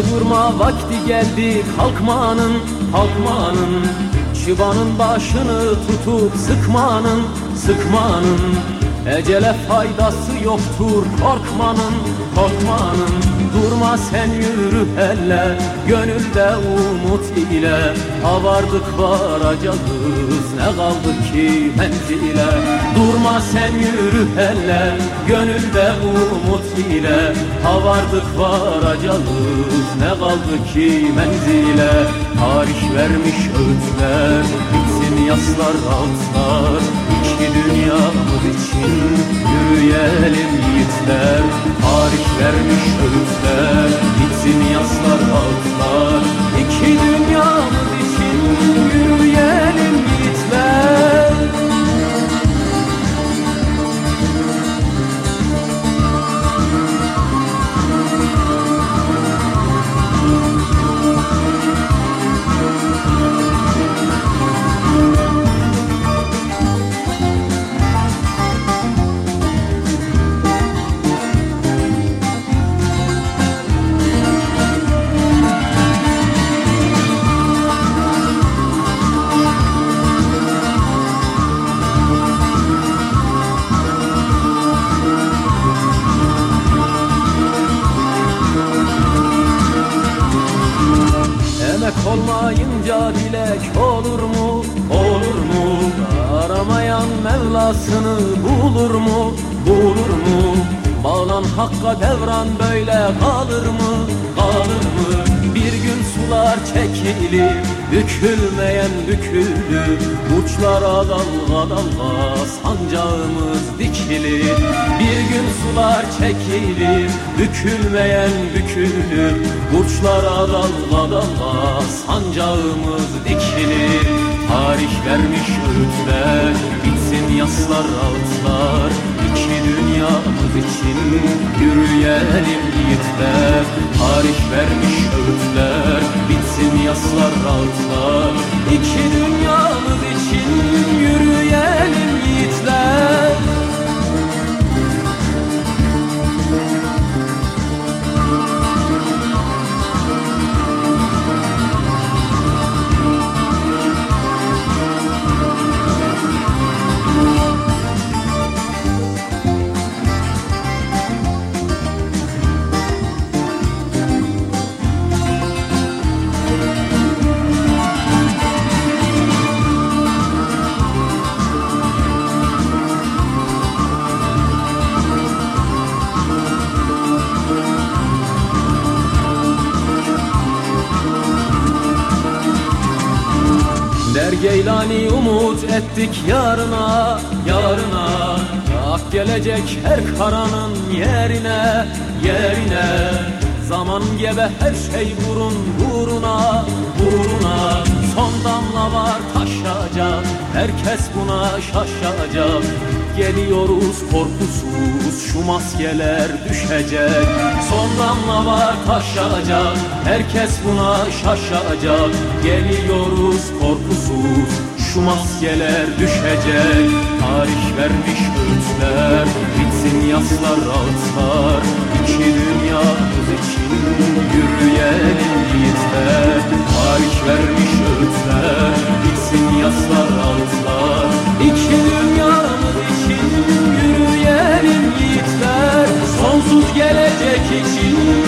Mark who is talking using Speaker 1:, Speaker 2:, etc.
Speaker 1: durma vakti geldi kalkmanın, kalkmanın. Çıbanın başını tutup sıkmanın, sıkmanın. Ecele faydası yoktur korkmanın, korkmanın. Durma sen yürü hele gönülde umut ile. Avardık varacağız ne kaldı ki menzile. Durma sen yürü hele gönülde umut ile. Avardık varacağız ne kaldı ki menzile. Tarih vermiş öğütler bitsin yaslar altlar. İki dünyamız için yürüyelim yiğitler. Tarih vermiş öğütler bitsin yaslar altlar. İki dünyamız için yürüyelim yiğitler. Emek olmayınca dilek olur mu, olur mu? Aramayan Mevlasını bulur mu, bulur mu? Bağlan Hakk'a devran böyle kalır mı, kalır mı? Bir gün sular çekilir, bükülmeyen bükülür. Uçlara dalga dalga sancağımız dikilir. Bir gün sular çekilir, bükülmeyen bükülür. Uçlara dalga dalga sancağımız dikilir. Tarih vermiş öğütler bitsin yaslar altlar. İki dünyamız için yürüyelim yiğitler. Tarih vermiş öğütler bitsin yaslar altlar. İki dünyamız için yürüyelim yiğitler. Der Geylani umut ettik yarına, yarına. Ak gelecek her karanın yerine, yerine. Zaman gebe her şey burun buruna, buruna. Son damla var taşacak, herkes buna şaşacak. Geliyoruz korkusuz, şu maskeler düşecek. Son damla var taşacak, herkes buna şaşacak. Geliyoruz korkusuz, şu maskeler düşecek. Tarih vermiş öğütler bitsin yaslar altlar. İki dünyamız için yürüyelim yiğitler. Tarih vermiş öğütler bitsin yaslar altlar. İki dünyamız için yürüyelim yiğitler. Sonsuz gelecek için